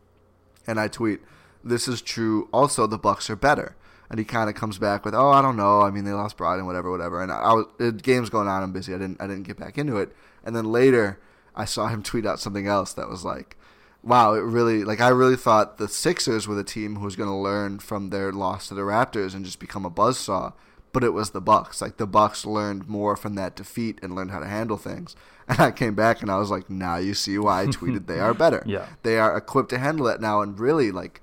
And I tweet, this is true, also, the Bucks are better. And he kind of comes back with, oh, I don't know, I mean, they lost Brogdon, whatever, whatever, and I, I was, the game's going on, I'm busy, I didn't, I didn't get back into it, and then later, I saw him tweet out something else that was like, wow, it really, like, I really thought the Sixers were the team who was going to learn from their loss to the Raptors and just become a buzzsaw, but it was the Bucks. Like, the Bucks learned more from that defeat and learned how to handle things. And I came back and I was like, now you see why I tweeted they are better. Yeah. They are equipped to handle it now, and really, like,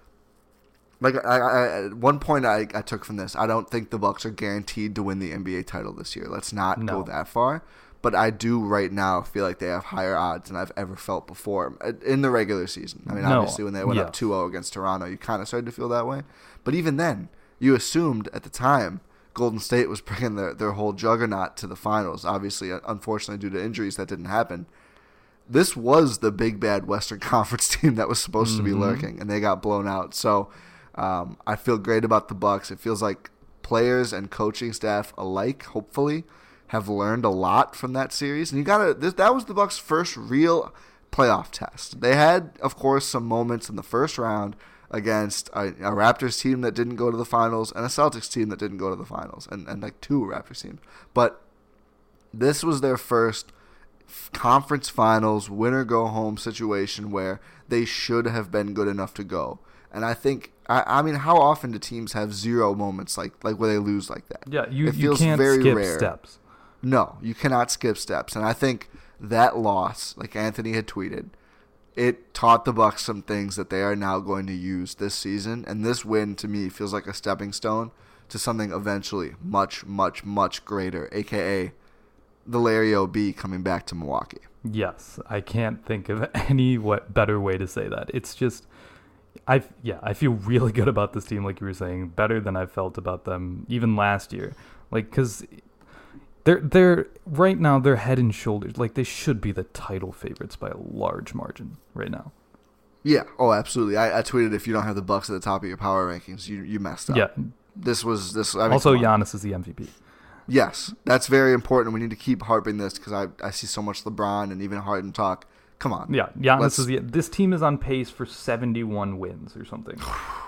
like I, I, at one point I, I took from this, I don't think the Bucks are guaranteed to win the N B A title this year. Let's not no. go that far. But I do right now feel like they have higher odds than I've ever felt before in the regular season. I mean, no. obviously when they went yeah. up two oh against Toronto, you kind of started to feel that way. But even then, you assumed at the time Golden State was bringing their, their whole juggernaut to the finals. Obviously, unfortunately, due to injuries, that didn't happen. This was the big, bad Western Conference team that was supposed mm-hmm. to be lurking, and they got blown out. So um, I feel great about the Bucks. It feels like players and coaching staff alike, hopefully, have learned a lot from that series. And you gotta this, that was the Bucks' first real playoff test. They had, of course, some moments in the first round against a, a Raptors team that didn't go to the finals and a Celtics team that didn't go to the finals, and, and like two Raptors teams. But this was their first conference finals winner-go-home situation where they should have been good enough to go. And I think, I, I mean, how often do teams have zero moments like like where they lose like that? Yeah, you, it feels you can't very skip rare. steps. No, you cannot skip steps. And I think that loss, like Anthony had tweeted, it taught the Bucks some things that they are now going to use this season. And this win, to me, feels like a stepping stone to something eventually much, much, much greater, a k a the Larry O B coming back to Milwaukee. Yes, I can't think of any what better way to say that. It's just, I yeah, I feel really good about this team, like you were saying, better than I felt about them even last year. Like, because they're they're right now they're head and shoulders, like they should be the title favorites by a large margin right now. Yeah. Oh, absolutely. I, I tweeted if you don't have the Bucks at the top of your power rankings, you you messed up. Yeah. This was this. I mean, also, come on. Giannis is the M V P. Yes, that's very important. We need to keep harping this because I, I see so much LeBron and even Harden talk. Come on. Yeah, Giannis Let's, is the. This team is on pace for seventy-one wins or something.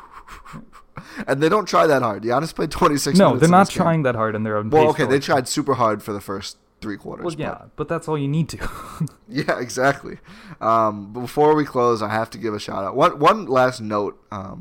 And they don't try that hard. Giannis played twenty-six. No, minutes they're in not this game. trying that hard, and they're on Well, pace okay, for they like- tried super hard for the first three quarters. Well, yeah, but, but that's all you need to. yeah, exactly. Um, before we close, I have to give a shout out. One one last note. Um,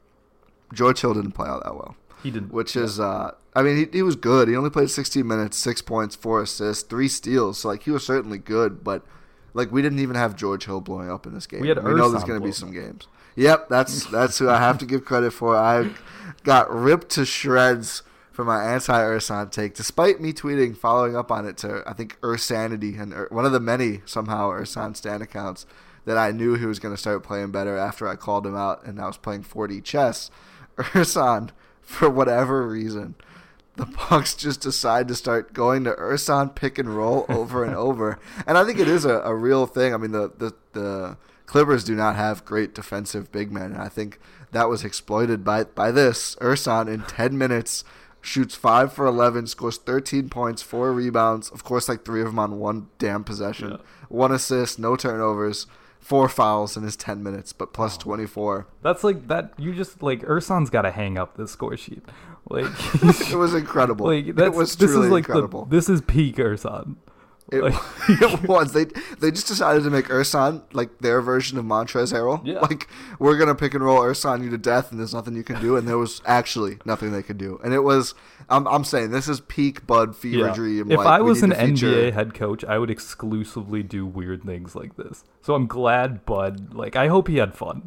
George Hill didn't play all that well. He didn't. Which is, uh, I mean, he he was good. He only played sixteen minutes, six points, four assists, three steals. So like he was certainly good, but like we didn't even have George Hill blowing up in this game. We had we know there's Ersan going to be blowing some up. games. Yep, that's that's who I have to give credit for. I got ripped to shreds for my anti-Ersan take, despite me tweeting, following up on it to I think Ursanity and Ur- one of the many somehow Ersan Stan accounts that I knew he was going to start playing better after I called him out and I was playing four D chess. Ersan, for whatever reason, the Bucks just decide to start going to Ersan pick and roll over and over, and I think it is a, a real thing. I mean, the the the Clippers do not have great defensive big men, and I think that was exploited by by this. Ersan in ten minutes shoots five for eleven, scores thirteen points, four rebounds. Of course, like three of them on one damn possession, Yeah. one assist, no turnovers, four fouls in his ten minutes, but plus twenty-four. That's like that. You just like Ursan's got to hang up this score sheet. Like It was incredible. Like that's it was this truly is like incredible. the this is peak Ursan. It, Like- it was. They they just decided to make Ersan like their version of Montrezl Harrell. Yeah. Like, we're going to pick and roll Ersan you to death, and there's nothing you can do. And there was actually nothing they could do. And it was, I'm I'm saying, this is peak Bud fever Yeah. dream. If like, I we was need an to feature- N B A head coach, I would exclusively do weird things like this. So I'm glad Bud. Like I hope he had fun.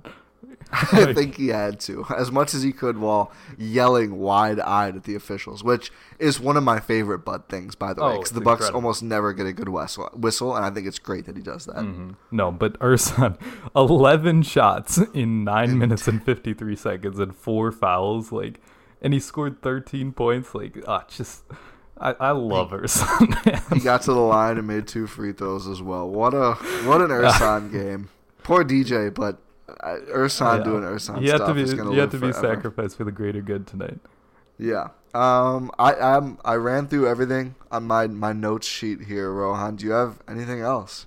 I think he had to, as much as he could, while yelling wide-eyed at the officials, which is one of my favorite Bud things, by the way, Oh, because it's the Bucks incredible. almost never get a good whistle, whistle, and I think it's great that he does that. No, but Ursan, eleven shots in nine minutes and fifty-three seconds and four fouls, like, and he scored thirteen points. Like, ah, just, I, I love Ursan, man. He got to the line and made two free throws as well. What a what an Ersan game. Poor D J, but uh, Ersan Yeah. doing Ersan He had stuff to be, is going he had to be forever. sacrificed for the greater good tonight. Yeah. Um. I I'm, I ran through everything on my my notes sheet here. Rohan, do you have anything else?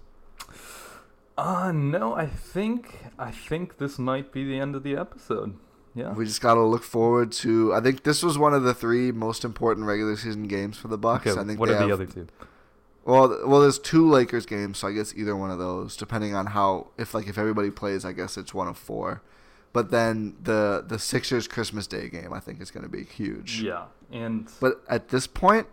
Uh no, I think I think this might be the end of the episode. Yeah. We just got to look forward to. I think this was one of the three most important regular season games for the Bucks. Okay, I think what they are have, the other two? Well, th- well, there's two Lakers games, so I guess either one of those, depending on how if like if everybody plays, I guess it's one of four. But then the the Sixers Christmas Day game, I think is going to be huge. Yeah, and But at this point,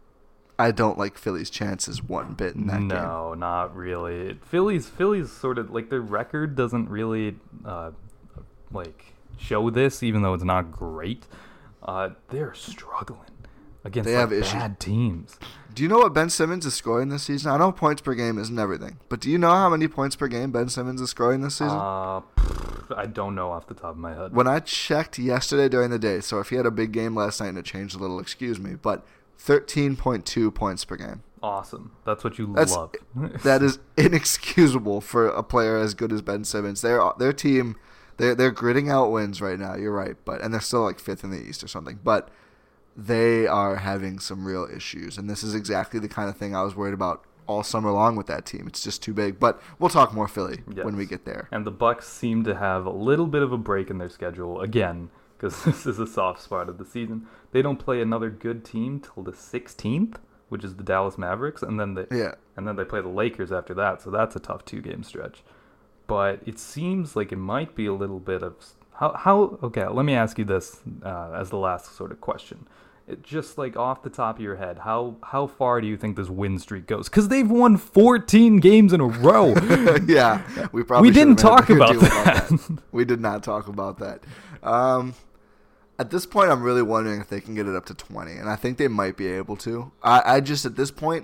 I don't like Philly's chances one bit in that game. no, not really. Philly's Philly's sort of like their record doesn't really uh, like show this, even though it's not great. Uh, they're struggling against They like, have issues. bad teams. Do you know what Ben Simmons is scoring this season? I know points per game isn't everything, but do you know how many points per game Ben Simmons is scoring this season? Uh, pff, I don't know off the top of my head. When I checked yesterday during the day, so if he had a big game last night and it changed a little, excuse me, but thirteen point two points per game. Awesome. That's what you That's love. that is inexcusable for a player as good as Ben Simmons. Their their team, they're they're gritting out wins right now. You're right, but and they're still like fifth in the East or something, but they are having some real issues, and this is exactly the kind of thing I was worried about all summer long with that team. It's just too big, but we'll talk more Philly Yes. when we get there. And the Bucks seem to have a little bit of a break in their schedule again, because this is a soft spot of the season. They don't play another good team till the sixteenth, which is the Dallas Mavericks, and then they Yeah. and then they play the Lakers after that. So that's a tough two-game stretch. But it seems like it might be a little bit of how how. Okay, let me ask you this uh, as the last sort of question. It, just like off the top of your head, how how far do you think this win streak goes? Because they've won fourteen games in a row. Yeah, we probably We didn't should have had a talk bigger about deal that. We did not talk about that. Um, at this point, I'm really wondering if they can get it up to twenty, and I think they might be able to. I, I just at this point,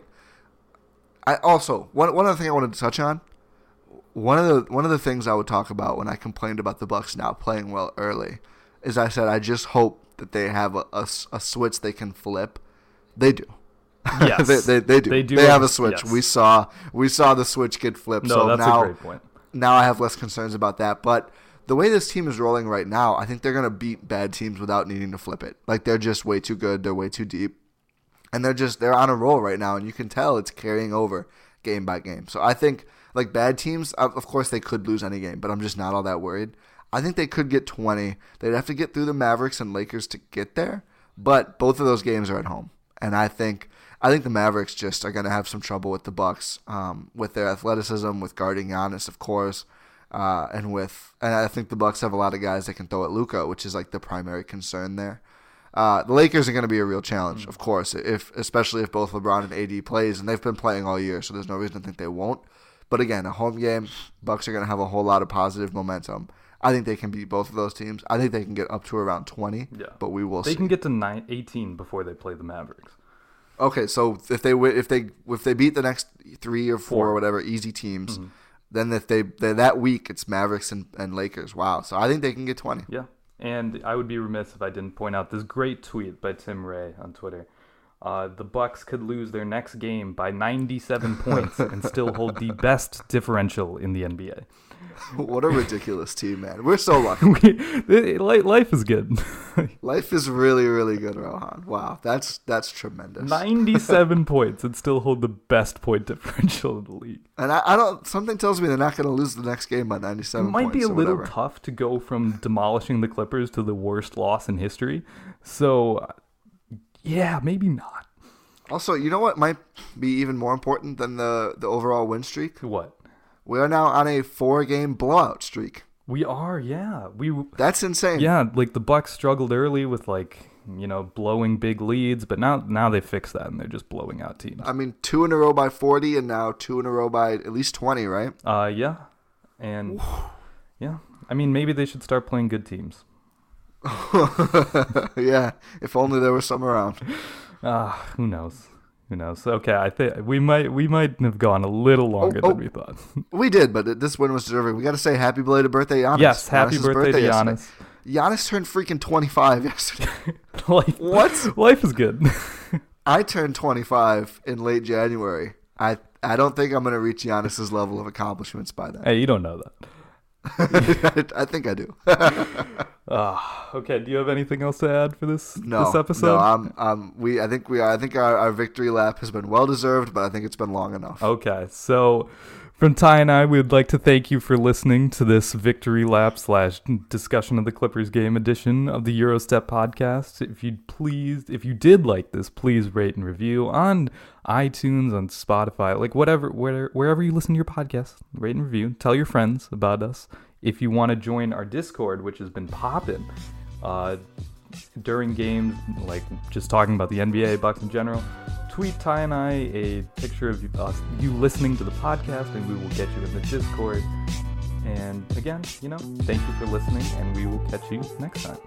I also one one other thing I wanted to touch on. One of the one of the things I would talk about when I complained about the Bucks not playing well early is I said I just hope that they have a, a, a switch they can flip. They do. Yes, they, they, they do. They do They have have- a switch. yes. We saw we saw the switch get flipped. No, so that's now, a great point. now I have less concerns about that. But the way this team is rolling right now, I think they're going to beat bad teams without needing to flip it. Like, they're just way too good. They're way too deep. And they're just, they're on a roll right now, and you can tell it's carrying over game by game. So I think, like, bad teams, of course they could lose any game, but I'm just not all that worried. I think they could get twenty. They'd have to get through the Mavericks and Lakers to get there, but both of those games are at home. And I think I think the Mavericks just are going to have some trouble with the Bucks, um, with their athleticism, with guarding Giannis, of course, uh, and with and I think the Bucks have a lot of guys that can throw at Luka, which is like the primary concern there. Uh, the Lakers are going to be a real challenge, of course, if especially if both LeBron and A D plays, and they've been playing all year, so there's no reason to think they won't. But again, a home game, Bucks are going to have a whole lot of positive momentum. I think they can beat both of those teams. I think they can get up to around twenty, yeah. but we will they see. They can get to nine, eighteen before they play the Mavericks. Okay, so if they if they if they beat the next three or four, four. or whatever easy teams, mm-hmm. then if they that week it's Mavericks and, and Lakers. Wow, so I think they can get twenty. Yeah, and I would be remiss if I didn't point out this great tweet by Tim Ray on Twitter. Uh, the Bucks could lose their next game by ninety-seven points and still hold the best differential in the N B A. What a ridiculous team, man. We're so lucky. we, life is good. Life is really, really good, Rohan. Wow, that's that's tremendous. ninety-seven points and still hold the best point differential in the league. And I, I don't. Something tells me they're not going to lose the next game by ninety-seven points. It might be a little whatever. tough to go from demolishing the Clippers to the worst loss in history. So, yeah, maybe not. Also, you know what might be even more important than the, the overall win streak? What? We are now on a four-game blowout streak. We are, yeah. We That's insane. Yeah, like the Bucks struggled early with like, you know, blowing big leads, but now now they fixed that and they're just blowing out teams. I mean, two in a row by forty and now two in a row by at least twenty, right? Uh, yeah. And yeah, I mean, maybe they should start playing good teams. Yeah, if only there was some around. Ah, uh, who knows? Who knows? Okay, I think we might we might have gone a little longer oh, oh, than we thought. We did, but this win was deserving. We got to say happy belated birthday, Giannis. Yes, happy Giannis's birthday, birthday to Giannis. Yesterday. Giannis turned freaking twenty-five yesterday. life, what? Life is good. I turned twenty-five in late January. I I don't think I'm going to reach Giannis's level of accomplishments by then. Hey, you don't know that. I, I think I do. uh, okay. Do you have anything else to add for this no, this episode? No. Um. Um. We. I think we. I think our, our victory lap has been well deserved, but I think it's been long enough. Okay. So, from Ty and I, we'd like to thank you for listening to this victory lap slash discussion of the Clippers game edition of the Eurostep podcast. If you please, if you did like this, please rate and review on iTunes, on Spotify, like whatever, where, wherever you listen to your podcast, rate and review. Tell your friends about us. If you want to join our Discord, which has been popping uh, during games, like just talking about the N B A, Bucks in general, tweet Ty and I a picture of us, you listening to the podcast, and we will get you in the Discord. And again, you know, thank you for listening, and we will catch you next time.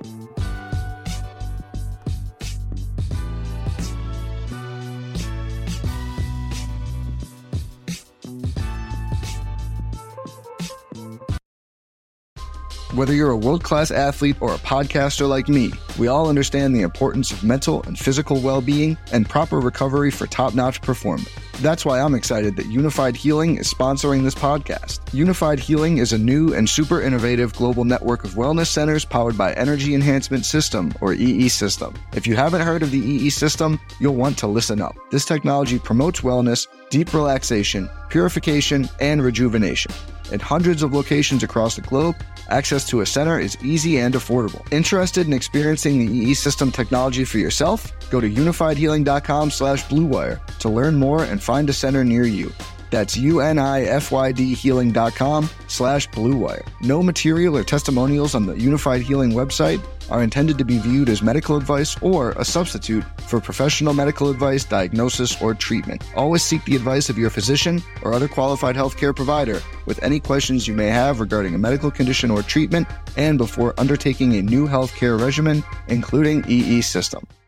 Whether you're a world-class athlete or a podcaster like me, we all understand the importance of mental and physical well-being and proper recovery for top-notch performance. That's why I'm excited that Unified Healing is sponsoring this podcast. Unified Healing is a new and super innovative global network of wellness centers powered by Energy Enhancement System, or E E System. If you haven't heard of the E E System, you'll want to listen up. This technology promotes wellness, deep relaxation, purification, and rejuvenation. In hundreds of locations across the globe, access to a center is easy and affordable. Interested in experiencing the E E System technology for yourself? Go to unified healing dot com slash blue wire to learn more and find a center near you. That's U-N-I-F-Y-D healing dot com slash blue wire. No material or testimonials on the Unified Healing website are intended to be viewed as medical advice or a substitute for professional medical advice, diagnosis, or treatment. Always seek the advice of your physician or other qualified healthcare provider with any questions you may have regarding a medical condition or treatment and before undertaking a new healthcare regimen, including E E System.